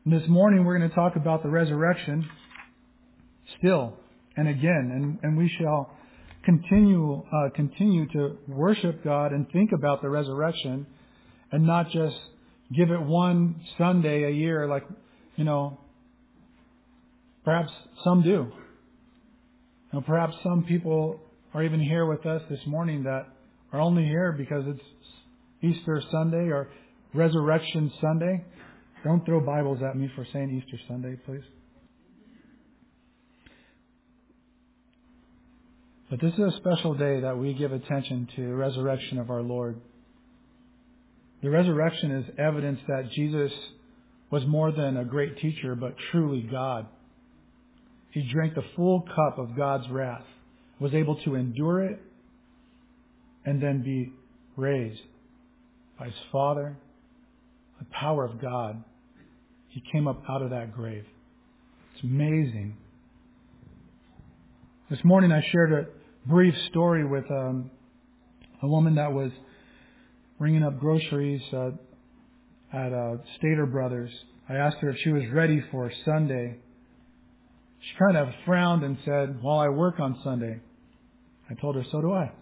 And this morning we're going to talk about the resurrection still and again, and we shall continue to worship God and think about the resurrection and not just give it one Sunday a year like, perhaps some do. Perhaps some people are even here with us this morning that are only here because it's Easter Sunday or Resurrection Sunday. Don't throw Bibles at me for saying Easter Sunday, please. But this is a special day that we give attention to the resurrection of our Lord. The resurrection is evidence that Jesus was more than a great teacher, but truly God. He drank the full cup of God's wrath, was able to endure it, and then be raised by His Father, the power of God. He came up out of that grave. It's amazing. This morning I shared a brief story with a woman that was ringing up groceries at Stater Brothers. I asked her if she was ready for Sunday. She kind of frowned and said, "Well, I work on Sunday." I told her, "So do I."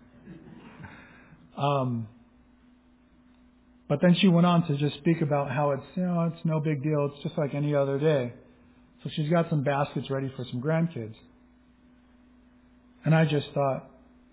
But then she went on to just speak about how it's no big deal. It's just like any other day. So she's got some baskets ready for some grandkids. And I just thought,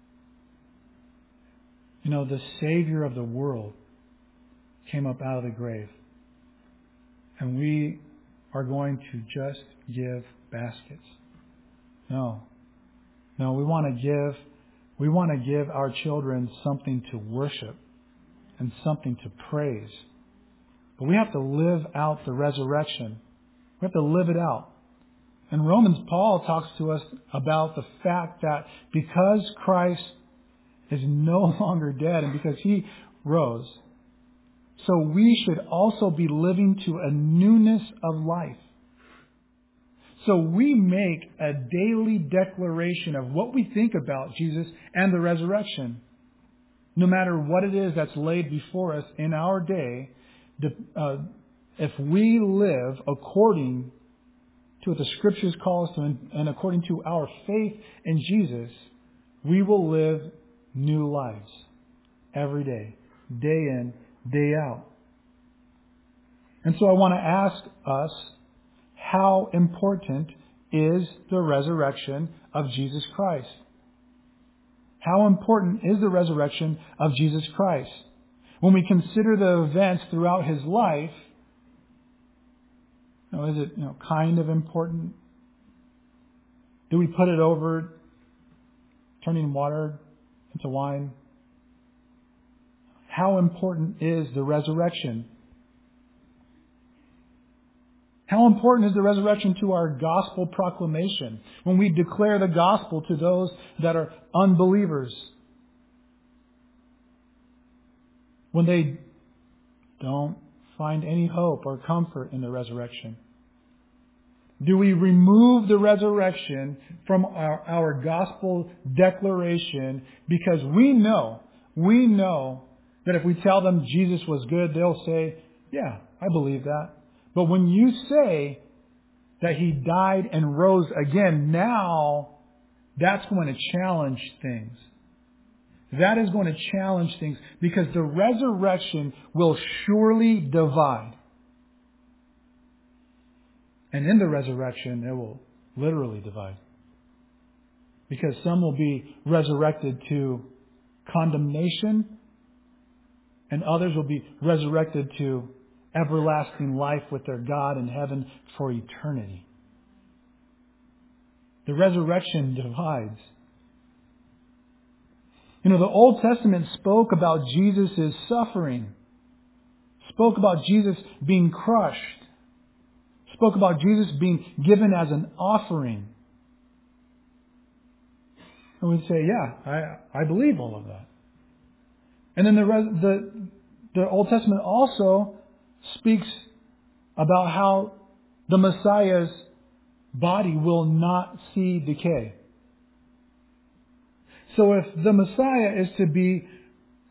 the Savior of the world came up out of the grave. And we are going to just give baskets. No, we want to give our children something to worship and something to praise. But we have to live out the resurrection. We have to live it out. In Romans, Paul talks to us about the fact that because Christ is no longer dead and because He rose, so we should also be living to a newness of life. So we make a daily declaration of what we think about Jesus and the resurrection. No matter what it is that's laid before us in our day, if we live according to what the Scriptures call us to and according to our faith in Jesus, we will live new lives every day, day in, day out. And so I want to ask us, how important is the resurrection of Jesus Christ? How important is the resurrection of Jesus Christ? When we consider the events throughout His life, is it kind of important? Do we put it over turning water into wine? How important is the resurrection? How important is the resurrection to our gospel proclamation when we declare the gospel to those that are unbelievers? When they don't find any hope or comfort in the resurrection? Do we remove the resurrection from our gospel declaration because we know that if we tell them Jesus was good, they'll say, "Yeah, I believe that." But when you say that He died and rose again, now that's going to challenge things. That is going to challenge things because the resurrection will surely divide. And in the resurrection, it will literally divide. Because some will be resurrected to condemnation, and others will be resurrected to everlasting life with their God in heaven for eternity. The resurrection divides. The Old Testament spoke about Jesus' suffering, spoke about Jesus being crushed, spoke about Jesus being given as an offering. And we'd say, yeah, I believe all of that. And then the Old Testament also speaks about how the Messiah's body will not see decay. So if the Messiah is to be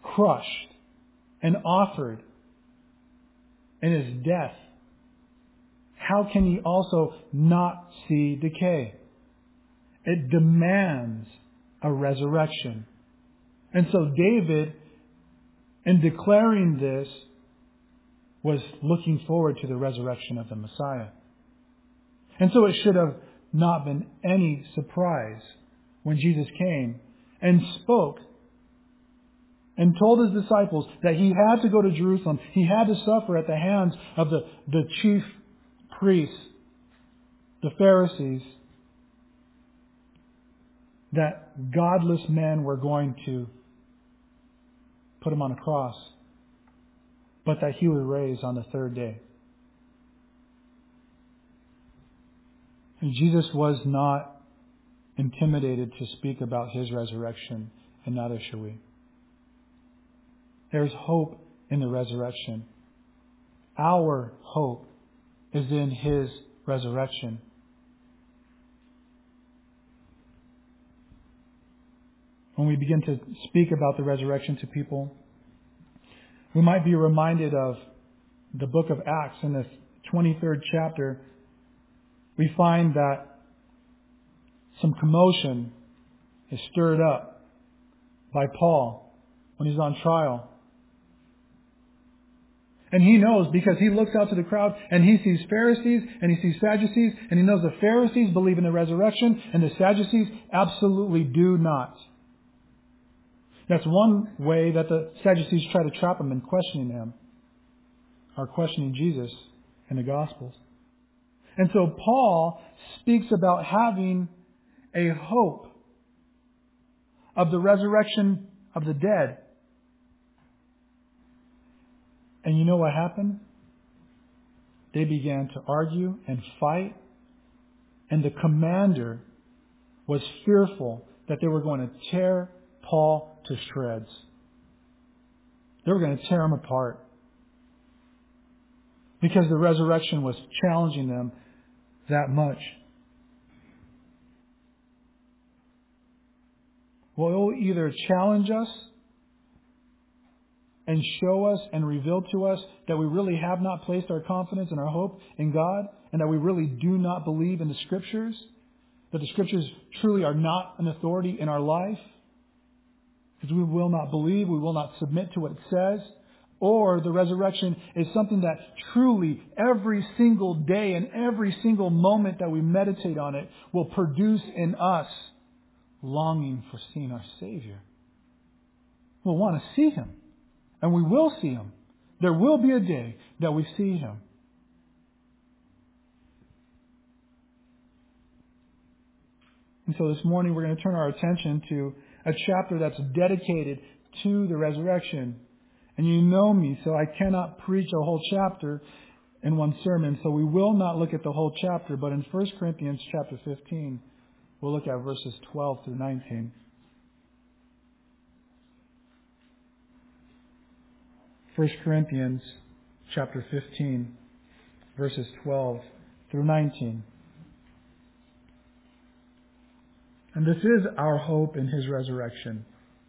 crushed and offered in His death, how can he also not see decay? It demands a resurrection. And so David, in declaring this, was looking forward to the resurrection of the Messiah. And so it should have not been any surprise when Jesus came and spoke and told his disciples that he had to go to Jerusalem. He had to suffer at the hands of the chief priests, the Pharisees, that godless men were going to put him on a cross, but that he would rise on the third day. And Jesus was not intimidated to speak about his resurrection, and neither should we. There's hope in the resurrection. Our hope is in his resurrection. When we begin to speak about the resurrection to people, we might be reminded of the book of Acts. In the 23rd chapter, we find that some commotion is stirred up by Paul when he's on trial. And he knows, because he looks out to the crowd and he sees Pharisees and he sees Sadducees, and he knows the Pharisees believe in the resurrection and the Sadducees absolutely do not. That's one way that the Sadducees try to trap him in questioning him, or questioning Jesus in the Gospels. And so Paul speaks about having a hope of the resurrection of the dead. And you know what happened? They began to argue and fight, and the commander was fearful that they were going to tear Paul to shreds. They were going to tear him apart because the resurrection was challenging them that much. Well, it will either challenge us and show us and reveal to us that we really have not placed our confidence and our hope in God, and that we really do not believe in the Scriptures, that the Scriptures truly are not an authority in our life, because we will not believe, we will not submit to what it says. Or the resurrection is something that truly every single day and every single moment that we meditate on it will produce in us longing for seeing our Savior. We'll want to see Him. And we will see Him. There will be a day that we see Him. And so this morning we're going to turn our attention to a chapter that's dedicated to the resurrection. And you know me, so I cannot preach a whole chapter in one sermon. So we will not look at the whole chapter. But in 1 Corinthians chapter 15, we'll look at verses 12 through 19. 1 Corinthians chapter 15, verses 12 through 19. And this is our hope in His resurrection.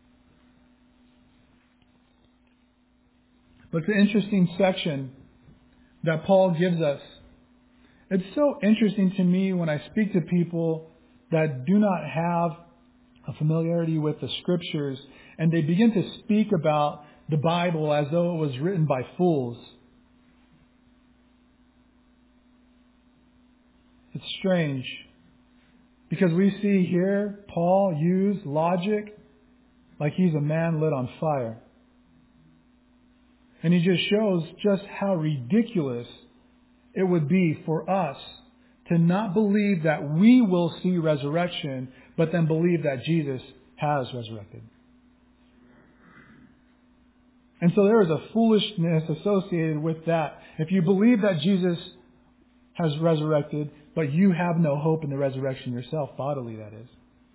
But it's an interesting section that Paul gives us. It's so interesting to me when I speak to people that do not have a familiarity with the Scriptures, and they begin to speak about the Bible as though it was written by fools. It's strange, because we see here Paul use logic like he's a man lit on fire. And he just shows just how ridiculous it would be for us to not believe that we will see resurrection, but then believe that Jesus has resurrected. And so there is a foolishness associated with that. If you believe that Jesus has resurrected, but you have no hope in the resurrection yourself, bodily that is.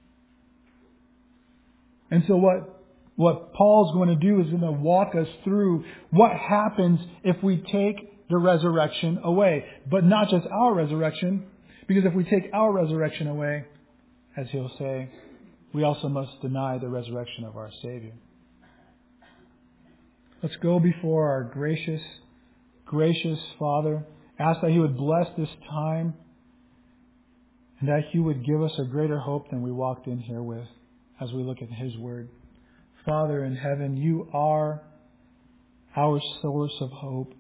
And so what Paul's going to do is going to walk us through what happens if we take the resurrection away. But not just our resurrection, because if we take our resurrection away, as he'll say, we also must deny the resurrection of our Savior. Let's go before our gracious Father Ask that He would bless this time and that He would give us a greater hope than we walked in here with as we look at His Word. Father in heaven, You are our source of hope.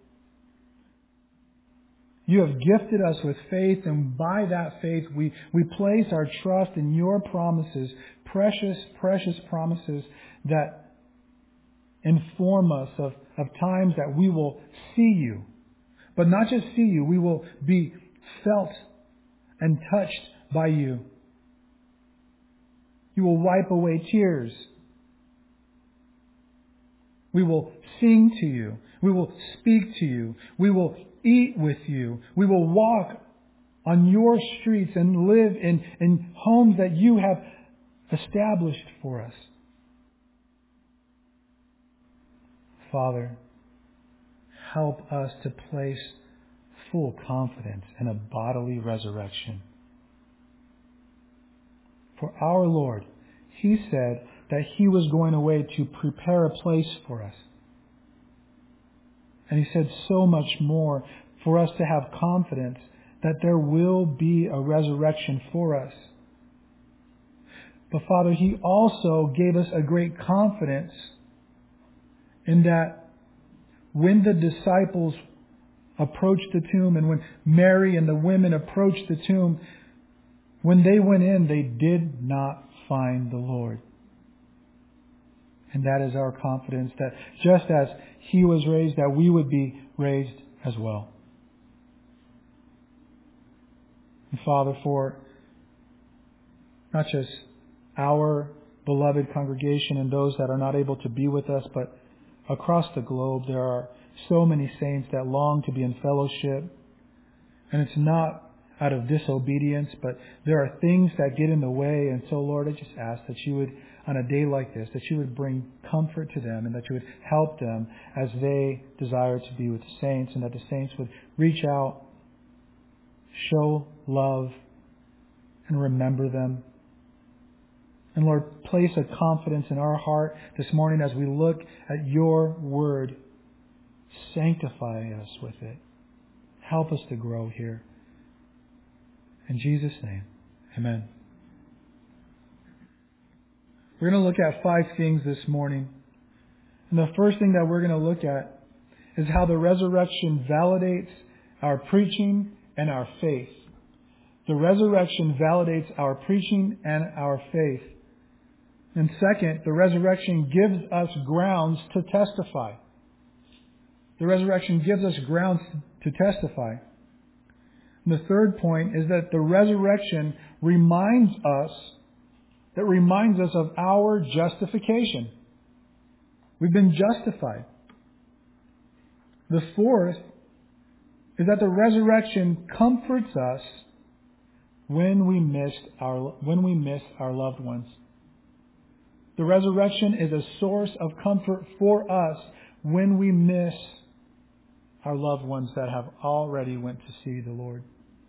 You have gifted us with faith, and by that faith we place our trust in Your promises, precious, precious promises that inform us of times that we will see You. But not just see You, we will be felt and touched by You. You will wipe away tears. We will sing to You. We will speak to You. We will eat with You. We will walk on Your streets and live in homes that You have established for us. Father, help us to place full confidence in a bodily resurrection. For our Lord, He said that He was going away to prepare a place for us. And He said so much more for us to have confidence that there will be a resurrection for us. But Father, He also gave us a great confidence in that when the disciples approached the tomb and when Mary and the women approached the tomb, when they went in, they did not find the Lord. And that is our confidence that just as He was raised, that we would be raised as well. And Father, for not just our beloved congregation and those that are not able to be with us, but across the globe, there are so many saints that long to be in fellowship. And it's not out of disobedience, but there are things that get in the way. And so, Lord, I just ask that You would, on a day like this, that You would bring comfort to them and that You would help them as they desire to be with the saints, and that the saints would reach out, show love, and remember them. And Lord, place a confidence in our heart this morning as we look at Your Word. Sanctify us with it. Help us to grow here. In Jesus' name, amen. We're going to look at 5 things this morning. And the first thing that we're going to look at is how the resurrection validates our preaching and our faith. The resurrection validates our preaching and our faith. And second, the resurrection gives us grounds to testify. The resurrection gives us grounds to testify. And the third point is that the resurrection reminds us of our justification. We've been justified. The fourth is that the resurrection comforts us when we miss our loved ones. The resurrection is a source of comfort for us when we miss our loved ones that have already went to see the Lord.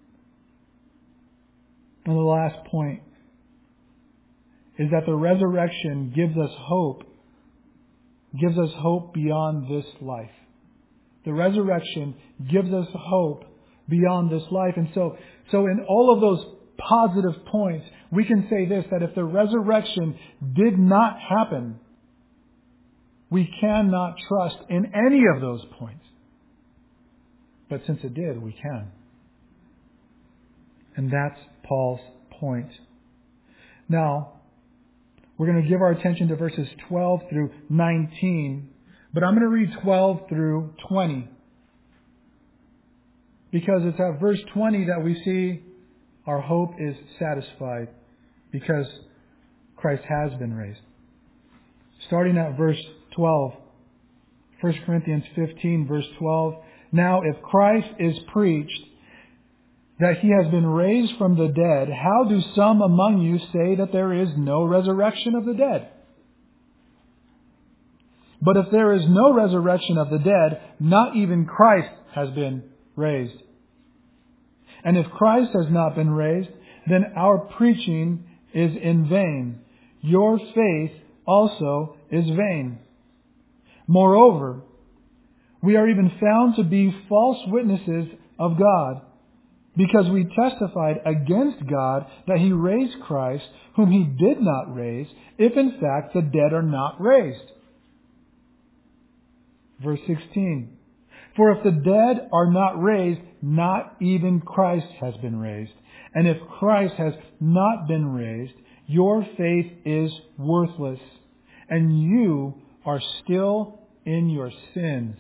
And the last point is that the resurrection gives us hope beyond this life. The resurrection gives us hope beyond this life. And so in all of those positive points, we can say this, that if the resurrection did not happen, we cannot trust in any of those points. But since it did, we can. And that's Paul's point. Now, we're going to give our attention to verses 12 through 19. But I'm going to read 12 through 20. Because it's at verse 20 that we see our hope is satisfied. Because Christ has been raised. Starting at verse 12. 1 Corinthians 15, verse 12. Now, if Christ is preached that He has been raised from the dead, how do some among you say that there is no resurrection of the dead? But if there is no resurrection of the dead, not even Christ has been raised. And if Christ has not been raised, then our preaching is in vain. Your faith also is vain. Moreover, we are even found to be false witnesses of God, because we testified against God that He raised Christ, whom He did not raise, if in fact the dead are not raised. Verse 16. For if the dead are not raised, not even Christ has been raised. And if Christ has not been raised, your faith is worthless, and you are still in your sins.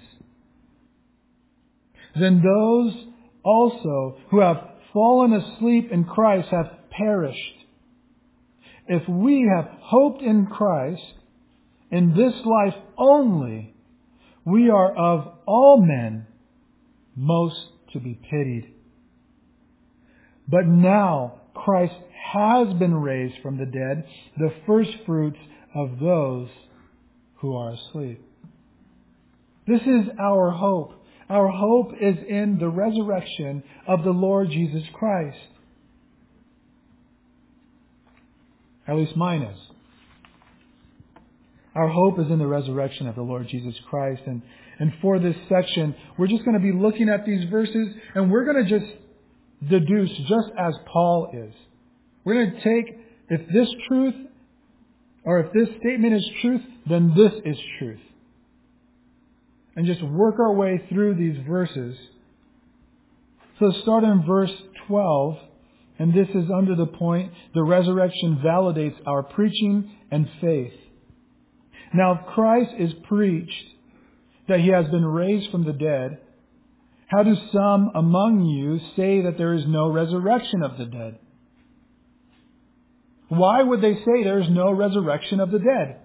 Then those also who have fallen asleep in Christ have perished. If we have hoped in Christ in this life only, we are of all men most to be pitied. But now Christ has been raised from the dead, the first fruits of those who are asleep. This is our hope. Our hope is in the resurrection of the Lord Jesus Christ. At least mine is. Our hope is in the resurrection of the Lord Jesus Christ. And for this section, we're just going to be looking at these verses, and we're going to just deduce, just as Paul is. We're going to take, if this truth, or if this statement is truth, then this is truth. And just work our way through these verses. So let's start in verse 12. And this is under the point, the resurrection validates our preaching and faith. Now, if Christ is preached that He has been raised from the dead, how do some among you say that there is no resurrection of the dead? Why would they say there is no resurrection of the dead?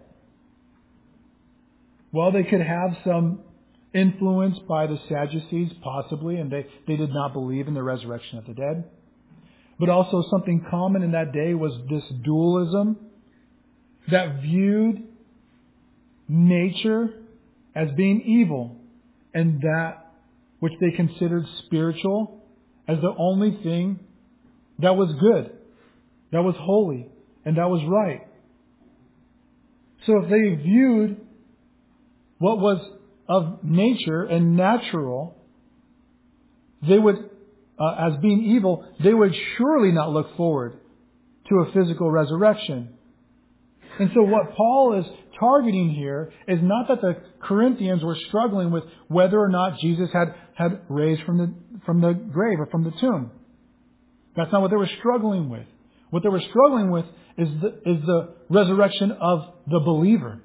Well, they could have some influence by the Sadducees, possibly, and they did not believe in the resurrection of the dead. But also something common in that day was this dualism that viewed nature as being evil, and that which they considered spiritual as the only thing that was good, that was holy, and that was right. So if they viewed what was of nature and natural, they would, as being evil, they would surely not look forward to a physical resurrection. And so what Paul is targeting here is not that the Corinthians were struggling with whether or not Jesus had raised from the grave or from the tomb. That's not what they were struggling with. What they were struggling with is the resurrection of the believer.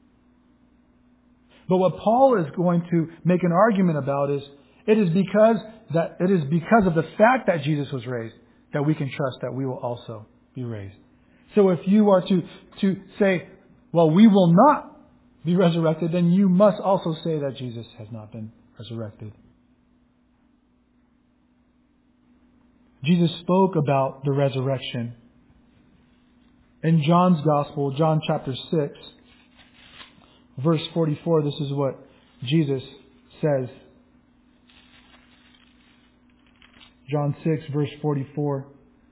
But what Paul is going to make an argument about is it is because of the fact that Jesus was raised that we can trust that we will also be raised. So if you are to say, well, we will not be resurrected, then you must also say that Jesus has not been resurrected. Jesus spoke about the resurrection. In John's Gospel, John chapter 6, verse 44, this is what Jesus says. John 6, verse 44.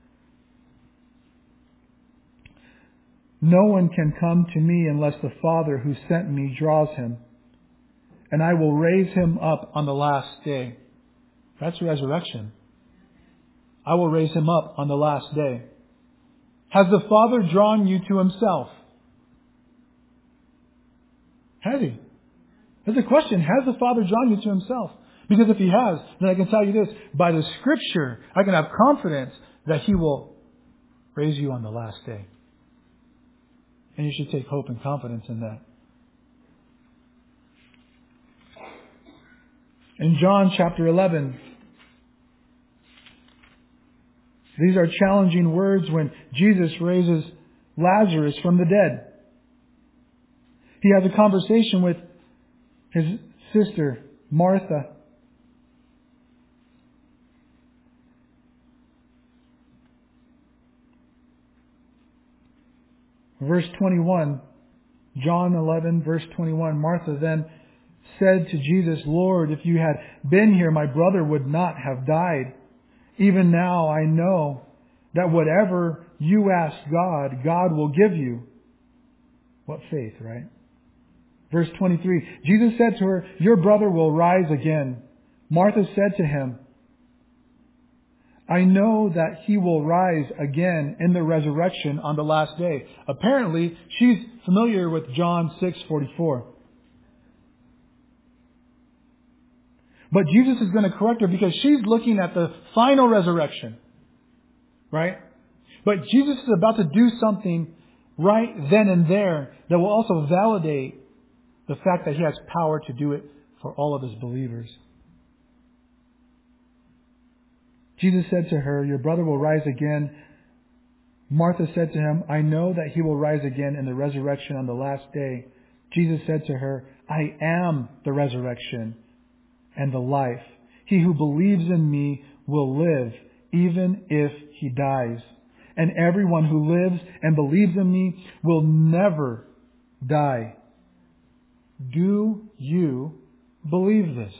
No one can come to me unless the Father who sent me draws him, and I will raise him up on the last day. That's resurrection. I will raise him up on the last day. Has the Father drawn you to Himself? Has He? That's a question. Has the Father drawn you to Himself? Because if He has, then I can tell you this. By the Scripture, I can have confidence that He will raise you on the last day. And you should take hope and confidence in that. In John chapter 11, these are challenging words when Jesus raises Lazarus from the dead. He has a conversation with his sister, Martha. Verse 21, John 11, verse 21, Martha then said to Jesus, Lord, if you had been here, my brother would not have died. Even now I know that whatever you ask God, God will give you. What faith, right? Verse 23, Jesus said to her, your brother will rise again. Martha said to Him, I know that He will rise again in the resurrection on the last day. Apparently, she's familiar with John 6:44. But Jesus is going to correct her because she's looking at the final resurrection. Right? But Jesus is about to do something right then and there that will also validate the fact that He has power to do it for all of His believers. Jesus said to her, "Your brother will rise again." Martha said to Him, "I know that he will rise again in the resurrection on the last day." Jesus said to her, "I am the resurrection and the life. He who believes in me will live, even if he dies. And everyone who lives and believes in me will never die." Do you believe this?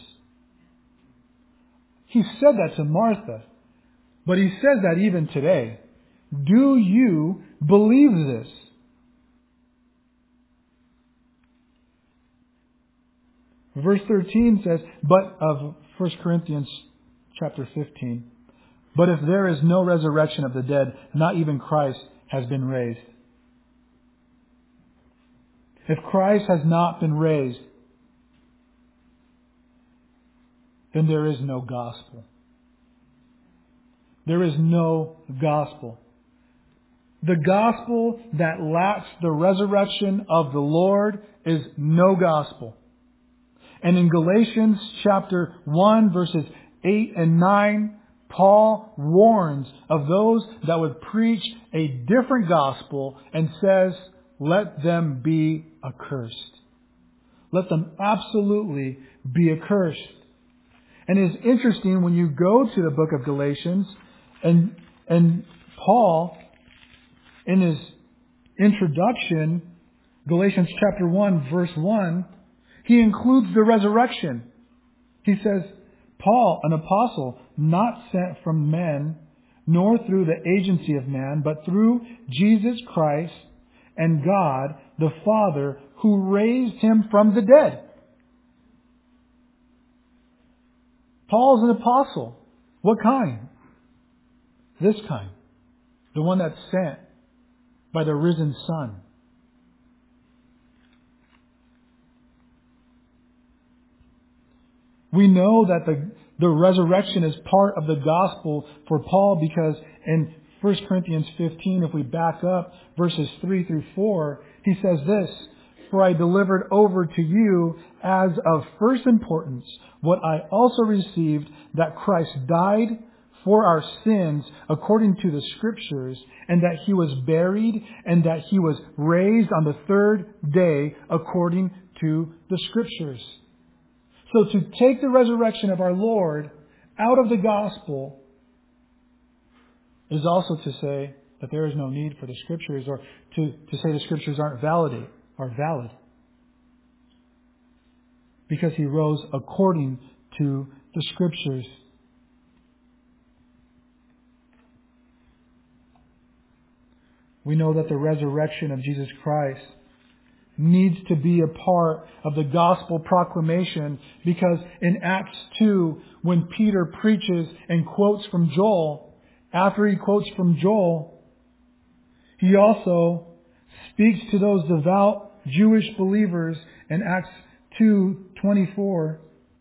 He said that to Martha, but He says that even today. Do you believe this? Verse 13 says, but of 1 Corinthians chapter 15, "But if there is no resurrection of the dead, not even Christ has been raised." If Christ has not been raised, then there is no gospel. There is no gospel. The gospel that lacks the resurrection of the Lord is no gospel. And in Galatians chapter 1 verses 8 and 9, Paul warns of those that would preach a different gospel and says, let them be accursed. Let them absolutely be accursed. And it's interesting when you go to the book of Galatians and Paul, in his introduction, Galatians chapter 1 verse 1, he includes the resurrection. He says, Paul, an apostle, not sent from men, nor through the agency of man, but through Jesus Christ and God the Father, who raised Him from the dead. Paul's an apostle. What kind? This kind. The one that's sent by the risen Son. We know that the resurrection is part of the gospel for Paul because in 1 Corinthians 15, if we back up verses 3 through 4, he says this, "For I delivered over to you as of first importance what I also received, that Christ died for our sins according to the Scriptures, and that He was buried, and that He was raised on the third day according to the Scriptures." So to take the resurrection of our Lord out of the gospel is also to say that there is no need for the Scriptures, or to say the Scriptures are valid. Because He rose according to the Scriptures. We know that the resurrection of Jesus Christ needs to be a part of the gospel proclamation, because in Acts 2, when Peter preaches and quotes from Joel, after he quotes from Joel, he also speaks to those devout Jewish believers in Acts 2:24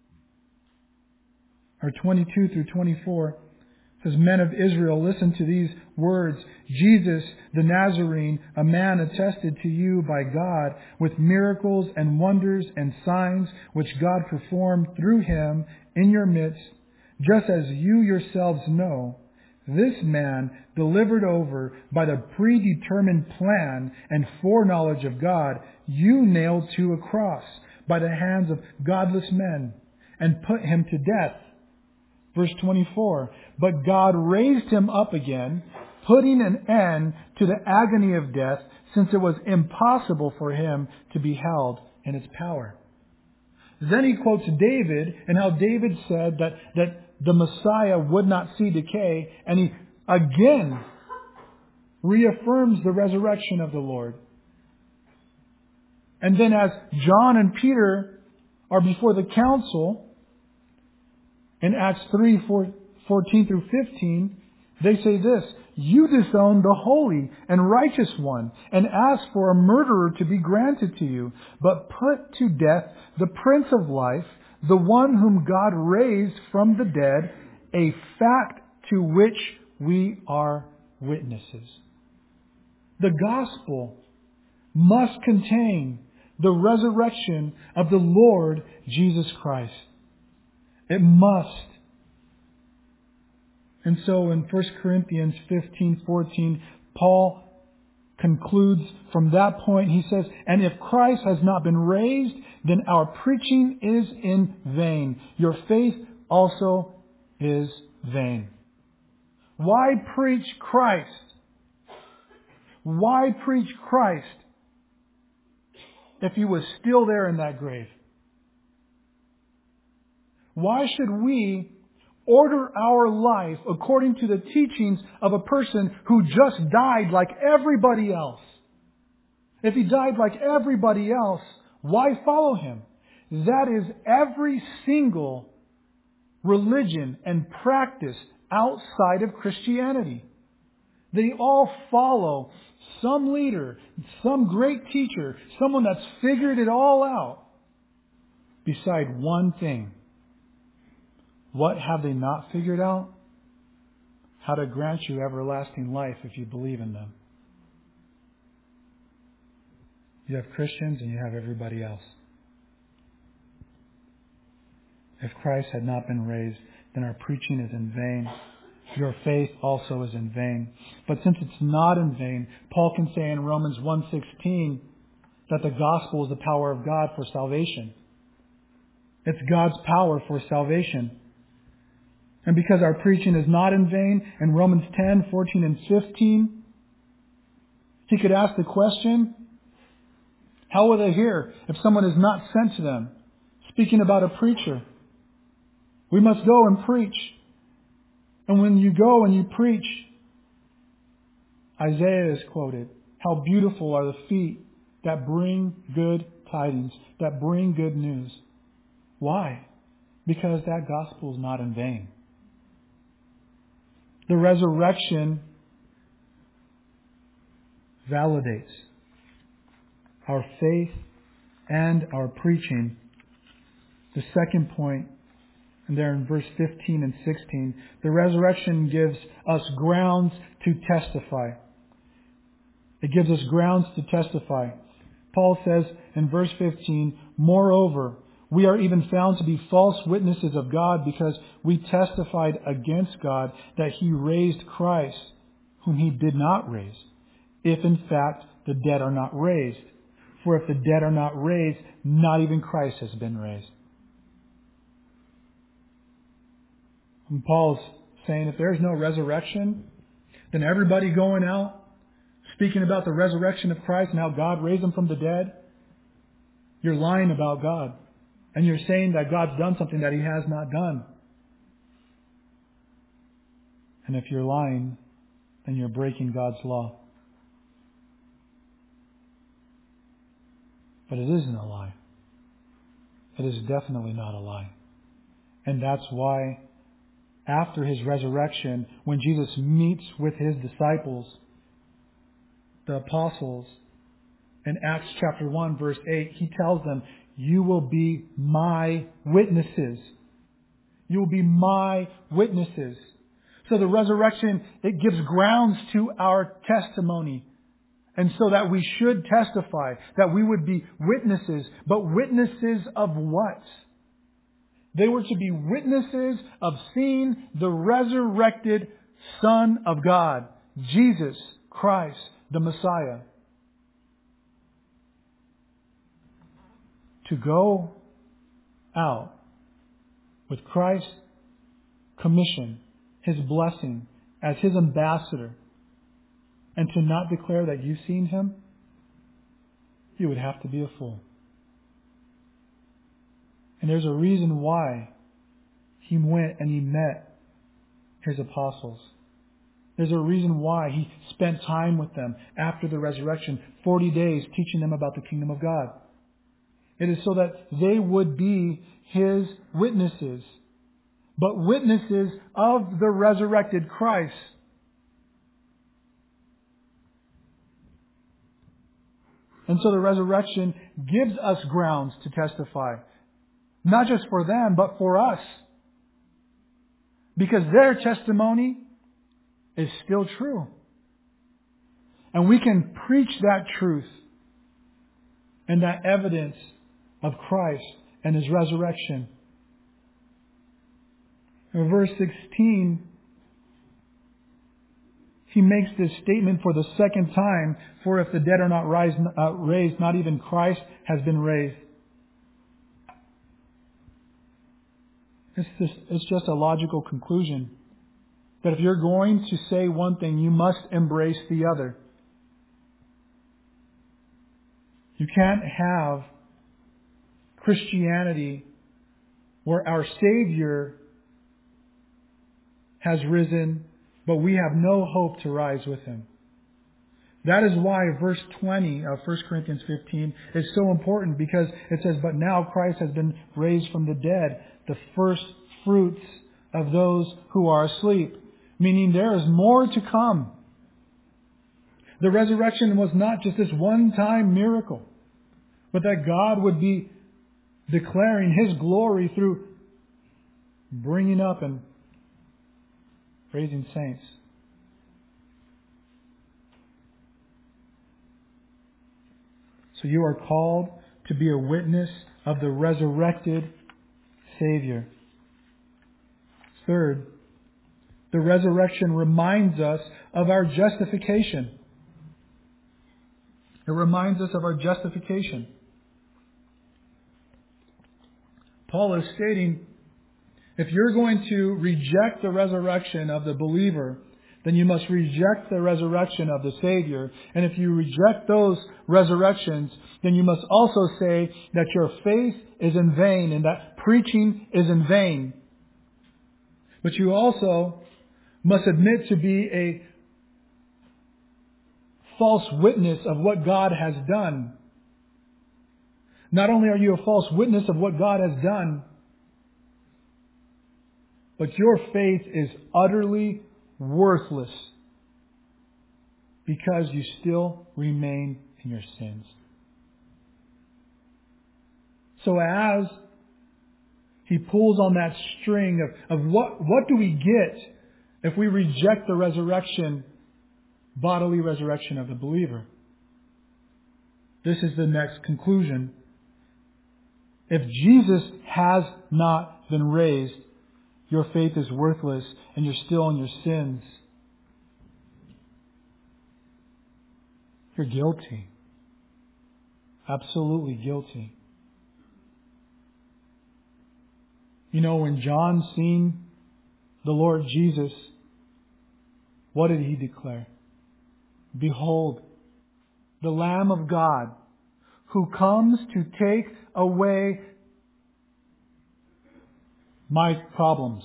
or 22 through 24. It says, "Men of Israel, listen to these words. Jesus the Nazarene, a man attested to you by God with miracles and wonders and signs which God performed through Him in your midst, just as you yourselves know. This man, delivered over by the predetermined plan and foreknowledge of God, you nailed to a cross by the hands of godless men and put Him to death." Verse 24, "But God raised Him up again, putting an end to the agony of death, since it was impossible for Him to be held in its power." Then he quotes David and how David said that the Messiah would not see decay, and he again reaffirms the resurrection of the Lord. And then as John and Peter are before the council, in Acts 3, 14 through 15, they say this: "You disown the holy and righteous one and ask for a murderer to be granted to you, but put to death the Prince of Life, the one whom God raised from the dead, a fact to which we are witnesses." The gospel must contain the resurrection of the Lord Jesus Christ. It must. And so in 1 Corinthians 15:14, Paul concludes from that point. He says, "And if Christ has not been raised, then our preaching is in vain. Your faith also is vain." Why preach Christ? Why preach Christ if He was still there in that grave? Why should we order our life according to the teachings of a person who just died like everybody else? If He died like everybody else, why follow Him? That is every single religion and practice outside of Christianity. They all follow some leader, some great teacher, someone that's figured it all out, beside one thing. What have they not figured out? How to grant you everlasting life if you believe in them. You have Christians and you have everybody else. If Christ had not been raised, then our preaching is in vain. Your faith also is in vain. But since it's not in vain, Paul can say in Romans 1:16 that the gospel is the power of God for salvation. It's God's power for salvation. And because our preaching is not in vain, in Romans 10:14 and 15, he could ask the question, how will they hear if someone is not sent to them? Speaking about a preacher. We must go and preach. And when you go and you preach, Isaiah is quoted, "How beautiful are the feet that bring good tidings, that bring good news." Why? Because that gospel is not in vain. The resurrection validates our faith and our preaching. The second point, and there in verse 15 and 16, the resurrection gives us grounds to testify. It gives us grounds to testify. Paul says in verse 15, "Moreover, we are even found to be false witnesses of God because we testified against God that He raised Christ, whom He did not raise, if in fact the dead are not raised. For if the dead are not raised, not even Christ has been raised." And Paul's saying if there's no resurrection, then everybody going out speaking about the resurrection of Christ and how God raised Him from the dead, you're lying about God. And you're saying that God's done something that He has not done. And if you're lying, then you're breaking God's law. But it isn't a lie. It is definitely not a lie. And that's why after His resurrection, when Jesus meets with His disciples, the apostles, in Acts chapter 1 verse 8, He tells them, "You will be my witnesses." You will be my witnesses. So the resurrection, it gives grounds to our testimony. And so that we should testify, that we would be witnesses. But witnesses of what? They were to be witnesses of seeing the resurrected Son of God, Jesus Christ, the Messiah. To go out with Christ's commission, His blessing, as His ambassador, and to not declare that you've seen Him, you would have to be a fool. And there's a reason why He went and He met His apostles. There's a reason why He spent time with them after the resurrection, 40 days teaching them about the kingdom of God. It is so that they would be His witnesses. but witnesses of the resurrected Christ. And so the resurrection gives us grounds to testify. Not just for them, but for us. Because their testimony is still true. And we can preach that truth and that evidence of Christ and His resurrection. In verse 16, he makes this statement for the second time, for if the dead are not raised, not even Christ has been raised. It's just a logical conclusion that if you're going to say one thing, you must embrace the other. You can't have Christianity where our Savior has risen, but we have no hope to rise with Him. That is why verse 20 of 1 Corinthians 15 is so important, because it says, but now Christ has been raised from the dead, the first fruits of those who are asleep. Meaning there is more to come. The resurrection was not just this one-time miracle, but that God would be declaring His glory through bringing up and raising saints. So you are called to be a witness of the resurrected Savior. Third, the resurrection reminds us of our justification. It reminds us of our justification. Paul is stating, if you're going to reject the resurrection of the believer, then you must reject the resurrection of the Savior. And if you reject those resurrections, then you must also say that your faith is in vain and that preaching is in vain. But you also must admit to be a false witness of what God has done. Not only are you a false witness of what God has done, but your faith is utterly worthless because you still remain in your sins. So as he pulls on that string of what do we get if we reject the resurrection, bodily resurrection of the believer? This is the next conclusion. If Jesus has not been raised, your faith is worthless and you're still in your sins. You're guilty. Absolutely guilty. You know, when John seen the Lord Jesus, what did he declare? Behold, the Lamb of God, who comes to take away my problems,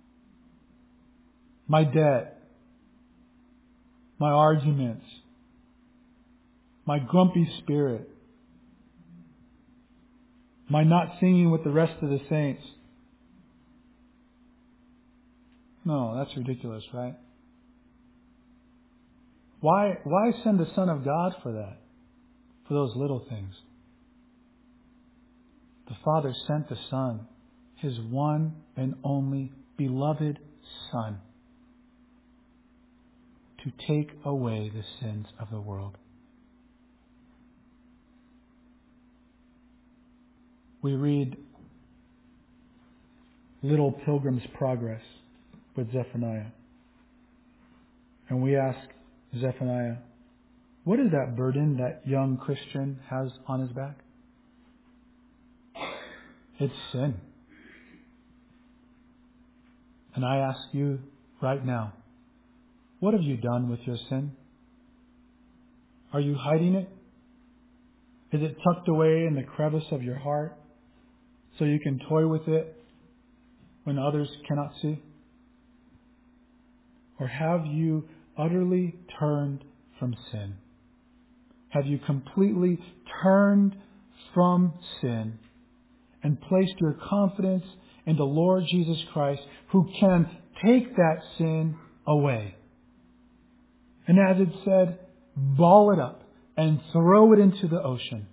my debt, my arguments, my grumpy spirit, my not singing with the rest of the saints. No, that's ridiculous, right? Why send the Son of God for that? For those little things. The Father sent the Son, His one and only beloved Son, to take away the sins of the world. We read Little Pilgrim's Progress with Zephaniah. And we ask Zephaniah, what is that burden that young Christian has on his back? It's sin. And I ask you right now, what have you done with your sin? Are you hiding it? Is it tucked away in the crevice of your heart so you can toy with it when others cannot see? Or have you utterly turned from sin? Have you completely turned from sin and placed your confidence in the Lord Jesus Christ, who can take that sin away. And as it said, ball it up and throw it into the ocean.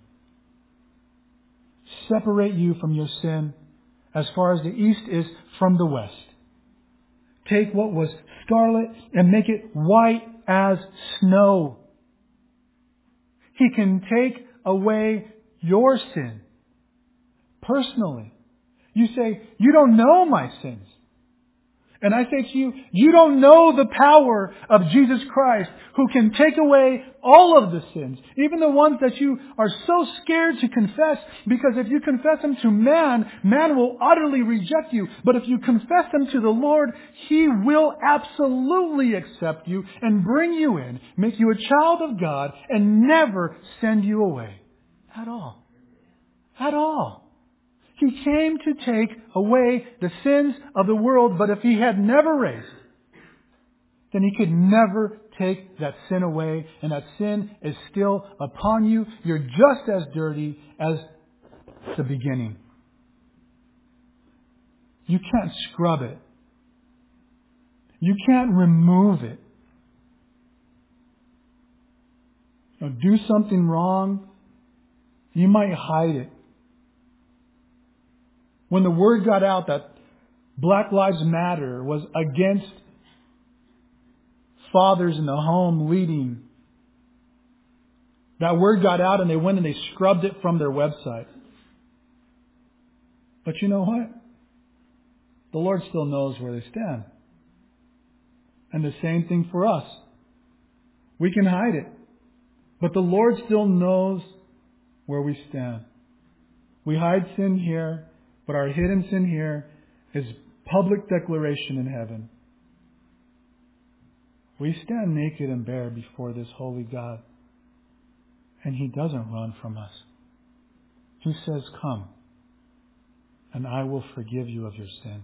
Separate you from your sin as far as the east is from the west. Take what was scarlet and make it white as snow. He can take away your sin personally. You say, you don't know my sins. And I say to you, you don't know the power of Jesus Christ, who can take away all of the sins, even the ones that you are so scared to confess, because if you confess them to man, man will utterly reject you. But if you confess them to the Lord, He will absolutely accept you and bring you in, make you a child of God, and never send you away. At all. At all. He came to take away the sins of the world, but if He had never raised, then He could never take that sin away, and that sin is still upon you. You're just as dirty as the beginning. You can't scrub it. You can't remove it. Do something wrong, you might hide it. When the word got out that Black Lives Matter was against fathers in the home leading, that word got out and they went and they scrubbed it from their website. But you know what? The Lord still knows where they stand. And the same thing for us. We can hide it. But the Lord still knows where we stand. We hide sin here, but our hidden sin here is public declaration in heaven. We stand naked and bare before this holy God. And He doesn't run from us. He says, come, and I will forgive you of your sin.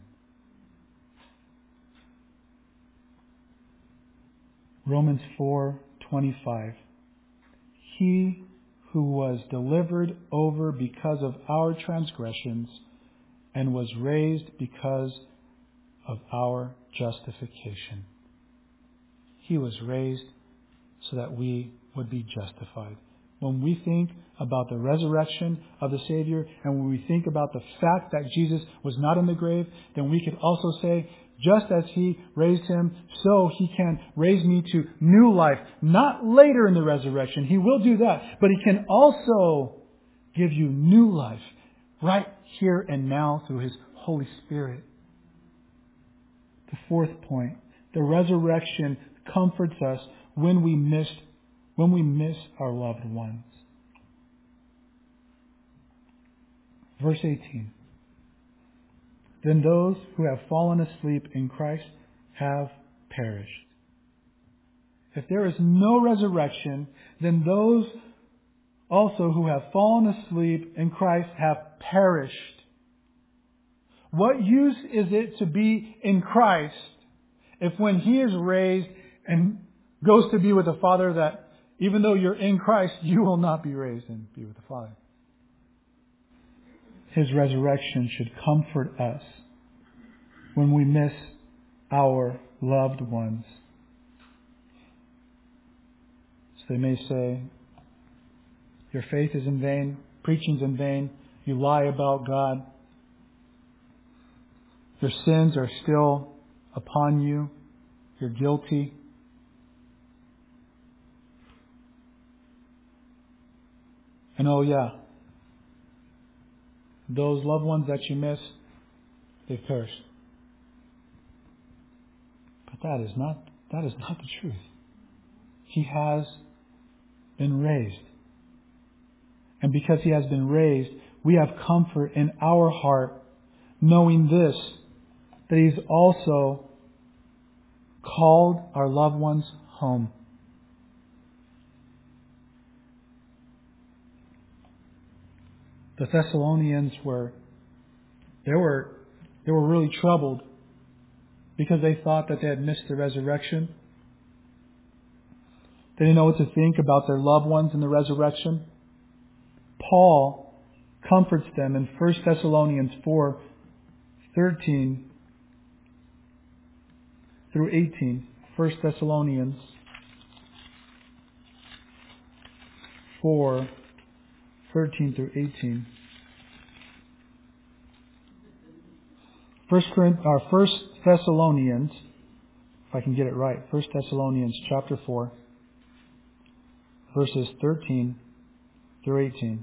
Romans 4:25. He who was delivered over because of our transgressions and was raised because of our justification. He was raised so that we would be justified. When we think about the resurrection of the Savior, and when we think about the fact that Jesus was not in the grave, then we could also say, just as He raised Him, so He can raise me to new life. Not later in the resurrection. He will do that. But He can also give you new life right here and now through His Holy Spirit. The fourth point. The resurrection comforts us when we miss our loved ones. Verse 18. Then those who have fallen asleep in Christ have perished. If there is no resurrection, then those also who have fallen asleep in Christ have perished. What use is it to be in Christ if when He is raised and goes to be with the Father, that even though you're in Christ, you will not be raised and be with the Father? His resurrection should comfort us when we miss our loved ones. So they may say, your faith is in vain, preaching's in vain, you lie about God, your sins are still upon you, you're guilty. And oh yeah, those loved ones that you miss, they've perished. But that is not the truth. He has been raised. And because He has been raised, we have comfort in our heart, knowing this, that He's also called our loved ones home. The Thessalonians were really troubled because they thought that they had missed the resurrection. They didn't know what to think about their loved ones in the resurrection. Paul comforts them in 1 Thessalonians 4, 13 through 18. 1 Thessalonians 4, 13 through 18. 1 Thessalonians, if I can get it right, 1 Thessalonians chapter 4, verses 13 through 18.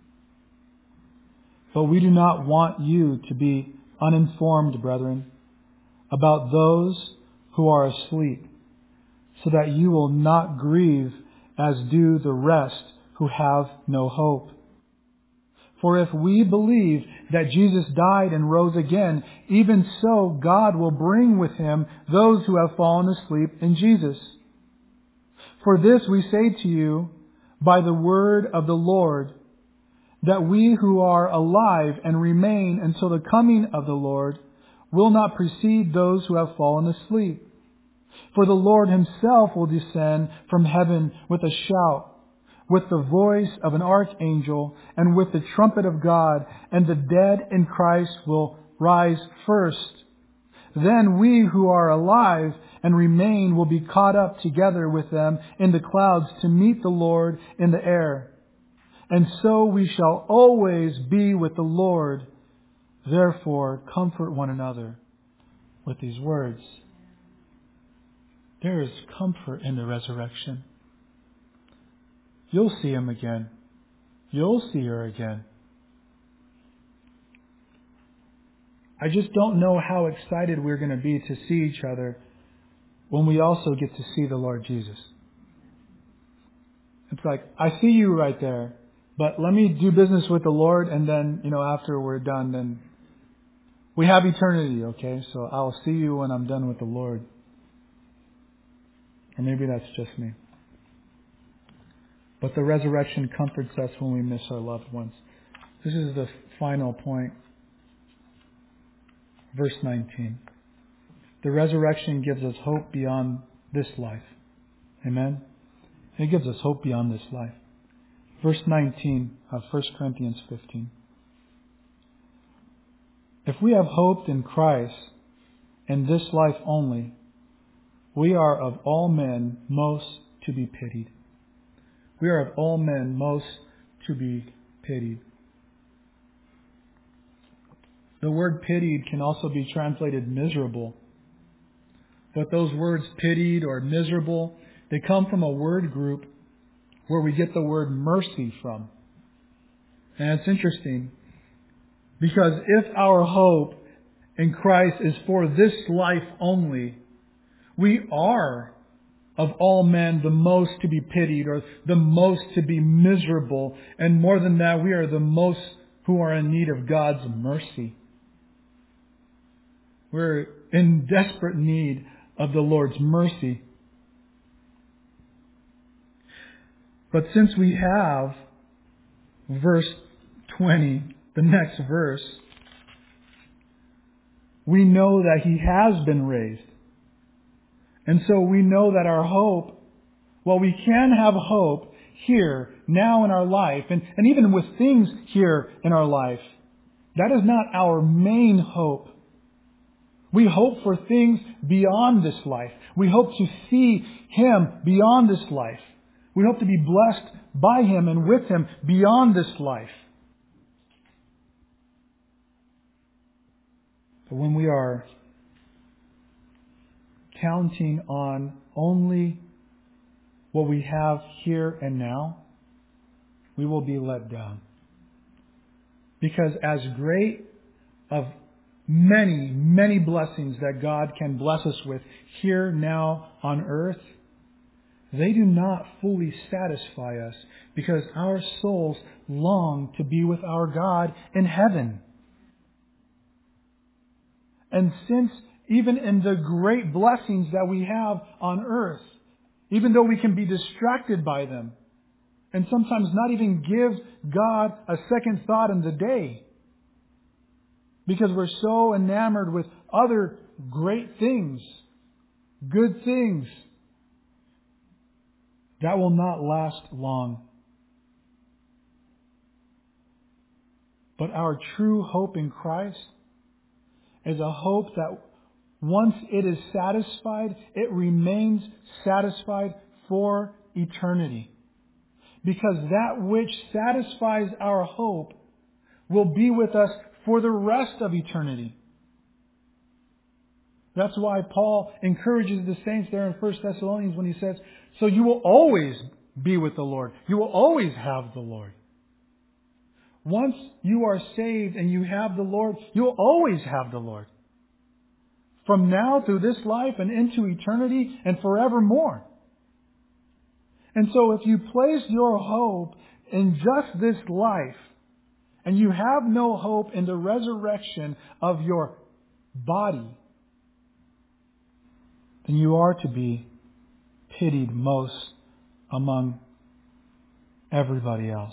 But we do not want you to be uninformed, brethren, about those who are asleep, so that you will not grieve as do the rest who have no hope. For if we believe that Jesus died and rose again, even so God will bring with Him those who have fallen asleep in Jesus. For this we say to you by the word of the Lord, that we who are alive and remain until the coming of the Lord will not precede those who have fallen asleep. For the Lord Himself will descend from heaven with a shout, with the voice of an archangel, and with the trumpet of God, and the dead in Christ will rise first. Then we who are alive and remain will be caught up together with them in the clouds to meet the Lord in the air. And so we shall always be with the Lord. Therefore, comfort one another with these words. There is comfort in the resurrection. You'll see Him again. You'll see her again. I just don't know how excited we're going to be to see each other when we also get to see the Lord Jesus. It's like, I see you right there, but let me do business with the Lord, and then, after we're done, then we have eternity, okay? So I'll see you when I'm done with the Lord. Or maybe that's just me. But the resurrection comforts us when we miss our loved ones. This is the final point. Verse 19. The resurrection gives us hope beyond this life. Amen? It gives us hope beyond this life. Verse 19 of 1 Corinthians 15. If we have hoped in Christ in this life only, we are of all men most to be pitied. We are of all men most to be pitied. The word pitied can also be translated miserable. But those words pitied or miserable, they come from a word group where we get the word mercy from. And it's interesting because if our hope in Christ is for this life only, we are of all men the most to be pitied or the most to be miserable. And more than that, we are the most who are in need of God's mercy. We're in desperate need of the Lord's mercy. But since we have verse 20, the next verse, we know that He has been raised. And so we know that our hope, we can have hope here, now in our life, and even with things here in our life. That is not our main hope. We hope for things beyond this life. We hope to see Him beyond this life. We hope to be blessed by Him and with Him beyond this life. But when we are counting on only what we have here and now, we will be let down. Because as great of many, many blessings that God can bless us with here now on earth, they do not fully satisfy us because our souls long to be with our God in heaven. And since even in the great blessings that we have on earth, even though we can be distracted by them, and sometimes not even give God a second thought in the day, because we're so enamored with other great things, good things, that will not last long. But our true hope in Christ is a hope that once it is satisfied, it remains satisfied for eternity. Because that which satisfies our hope will be with us for the rest of eternity. That's why Paul encourages the saints there in 1 Thessalonians when he says, so you will always be with the Lord. You will always have the Lord. Once you are saved and you have the Lord, you will always have the Lord. From now through this life and into eternity and forevermore. And so if you place your hope in just this life, and you have no hope in the resurrection of your body, then you are to be pitied most among everybody else.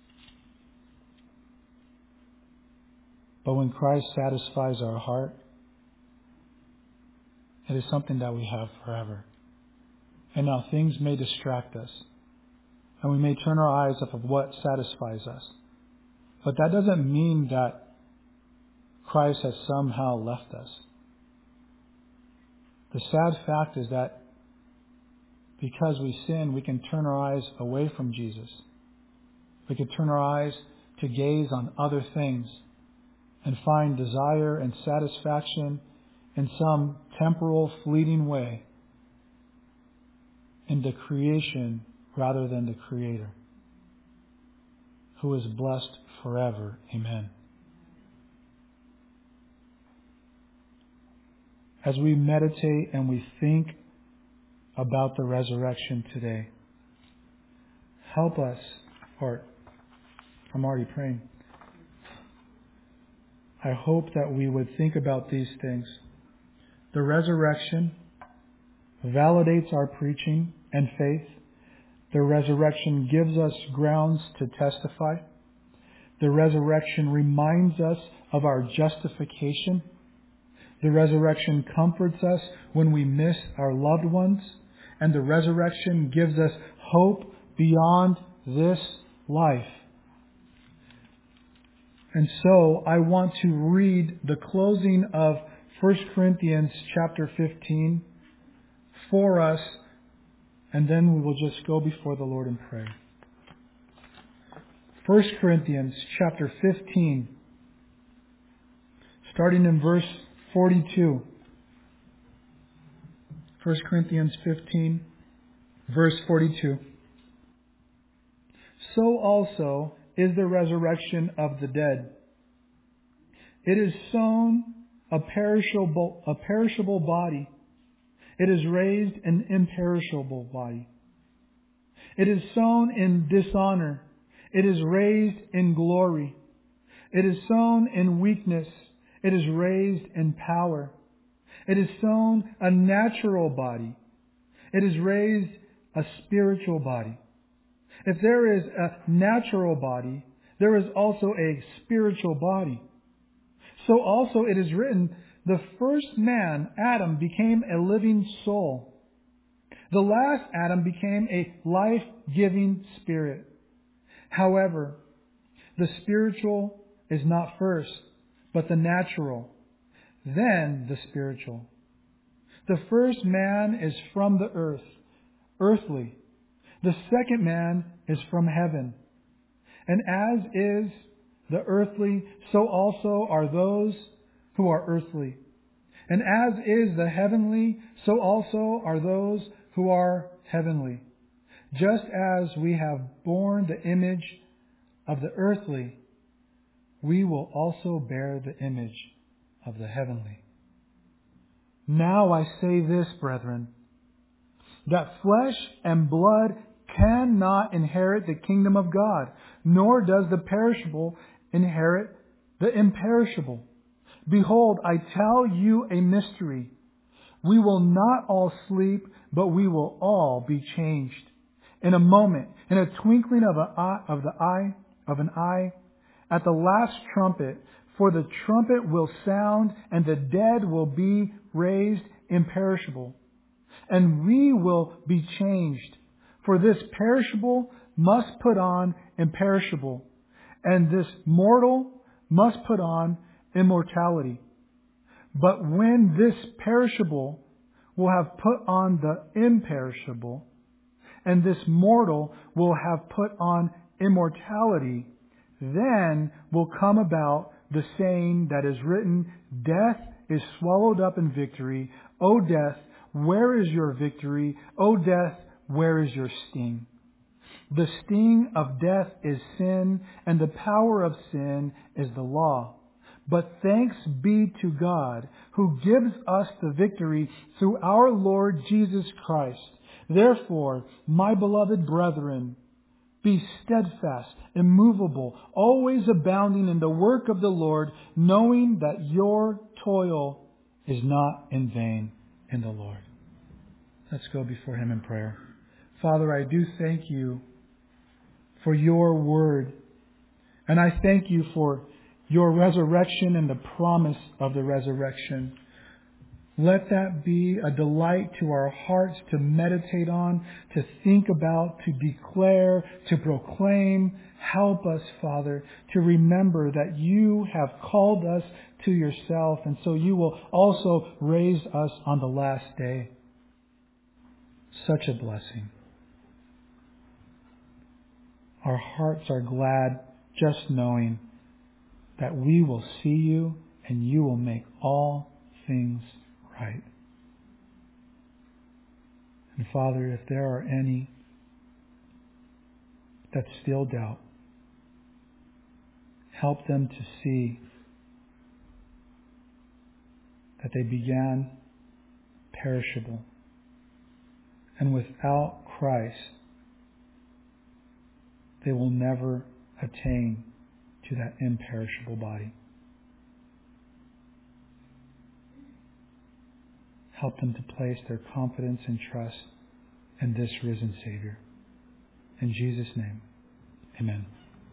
But when Christ satisfies our heart, it is something that we have forever. And now things may distract us, and we may turn our eyes off of what satisfies us. But that doesn't mean that Christ has somehow left us. The sad fact is that because we sin, we can turn our eyes away from Jesus. We can turn our eyes to gaze on other things and find desire and satisfaction in some temporal, fleeting way in the creation rather than the Creator, who is blessed forever. Amen. As we meditate and we think about the resurrection today, help us, or I'm already praying. I hope that we would think about these things. The resurrection validates our preaching and faith. The resurrection gives us grounds to testify. The resurrection reminds us of our justification. The resurrection comforts us when we miss our loved ones. And the resurrection gives us hope beyond this life. And so I want to read the closing of 1 Corinthians chapter 15 for us, and then we will just go before the Lord in prayer. 1 Corinthians chapter 15, starting in verse 42. 1 Corinthians 15, verse 42. So also is the resurrection of the dead. It is sown a perishable body. It is raised an imperishable body. It is sown in dishonor. It is raised in glory. It is sown in weakness. It is raised in power. It is sown a natural body. It is raised a spiritual body. If there is a natural body, there is also a spiritual body. So also it is written, the first man, Adam, became a living soul. The last Adam became a life-giving spirit. However, the spiritual is not first, but the natural, then the spiritual. The first man is from the earth, earthly. The second man is from heaven. And as is the earthly, so also are those who are earthly. And as is the heavenly, so also are those who are heavenly. Just as we have borne the image of the earthly, we will also bear the image of the heavenly. Now I say this, brethren, that flesh and blood cannot inherit the kingdom of God, nor does the perishable inherit the imperishable. Behold, I tell you a mystery. We will not all sleep, but we will all be changed. In a moment, in a twinkling of an eye, at the last trumpet, for the trumpet will sound, and the dead will be raised imperishable, and we will be changed. For this perishable must put on imperishable, and this mortal must put on immortality. But when this perishable will have put on the imperishable, and this mortal will have put on immortality, then will come about the saying that is written, Death is swallowed up in victory. O death, where is your victory? O death, where is your sting? The sting of death is sin, and the power of sin is the law. But thanks be to God, who gives us the victory through our Lord Jesus Christ. Therefore, my beloved brethren, be steadfast, immovable, always abounding in the work of the Lord, knowing that your toil is not in vain in the Lord. Let's go before Him in prayer. Father, I do thank You for Your word. And I thank You for Your resurrection and the promise of the resurrection. Let that be a delight to our hearts to meditate on, to think about, to declare, to proclaim. Help us, Father, to remember that You have called us to Yourself, and so You will also raise us on the last day. Such a blessing. Our hearts are glad just knowing that we will see You and You will make all things right. And Father, if there are any that still doubt, help them to see that they began perishable, and without Christ they will never attain to that imperishable body. Help them to place their confidence and trust in this risen Savior. In Jesus' name, amen.